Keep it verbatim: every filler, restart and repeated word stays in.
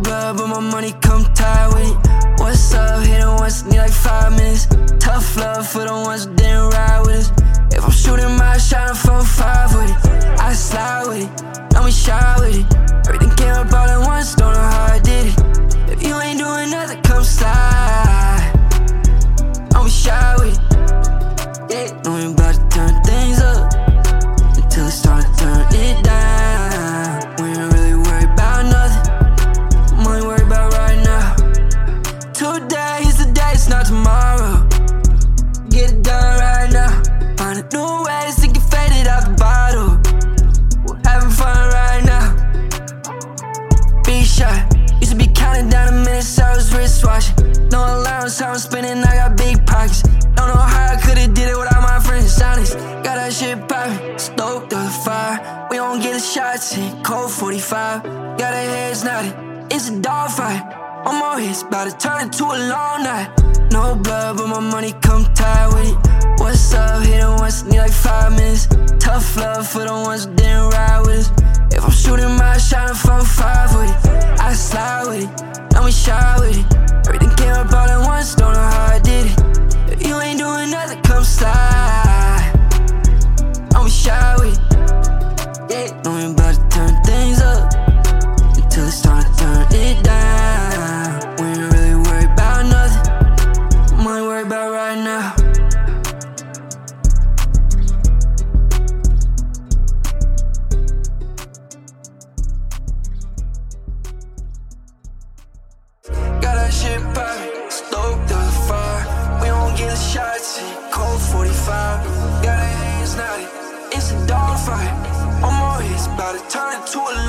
blood, but my money come tied with it. What's up? Hit it once, need like five minutes. Tough love for the ones who didn't ride with us. If I'm shooting my shot, I'm four five with it. I slide with it, don't be shy with it. Everything came up all at once, don't know how I did it. If you ain't doing nothing, come slide. Don't be shy with it. Yeah, know you about to turn things up until it's time to turn it down. We ain't really worried about nothing. I'm only worried about right now. Today is the day, it's not tomorrow. Get it done right now. Find a new ways to get faded out the bottle. We're having fun right now. Be shy. Used to be counting down the minutes I was wristwatching. No allowance, how I'm spending, I got big pockets. Don't know how I could've did it without my friends, honest. Got that shit poppin', stoked on the fire. We don't get the shots in, cold forty-five. Got our heads nodded, it's a dog fight. One more hit's about to turn into a long night. No blood, but my money come tied with it. What's up? Hit it once, need like five minutes. Tough love for the ones who didn't ride with us. If I'm shooting my shot, I'm four five with it. I slide with it, don't be shy with it. Everything came up all at once, don't know how I did it. If you ain't doing nothing, come slide. Don't be shy with it. Yeah, know you about to turn things up until it's time to turn it down. We ain't really worried about nothing. I'm only worried about right now. Got that shit poppin', stoked on the fire. We don't get the shots in, cold forty-five. Got our hands knotted, it's a dog fight. One more hit's about to turn into a